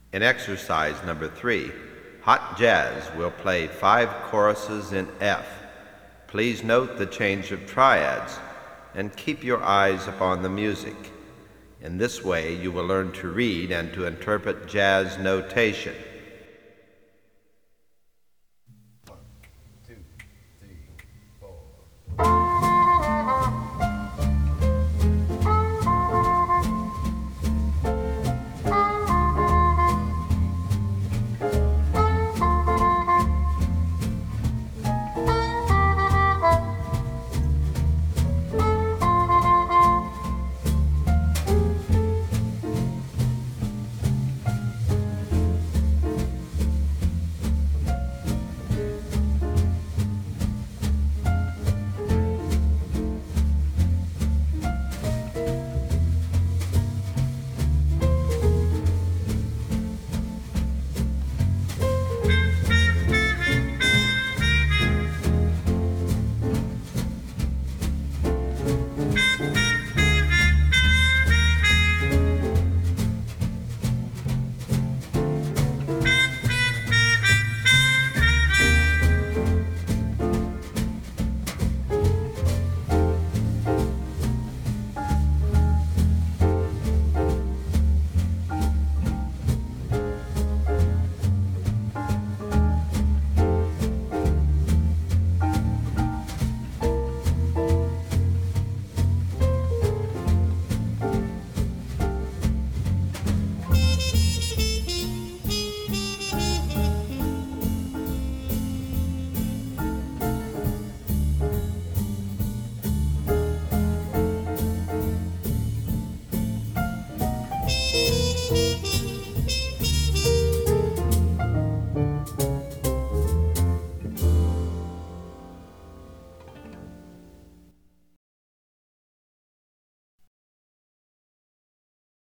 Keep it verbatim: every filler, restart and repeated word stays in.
In exercise number three, Hot Jazz will play five choruses in F. Please note the change of triads and keep your eyes upon the music. In this way, you will learn to read and to interpret jazz notation.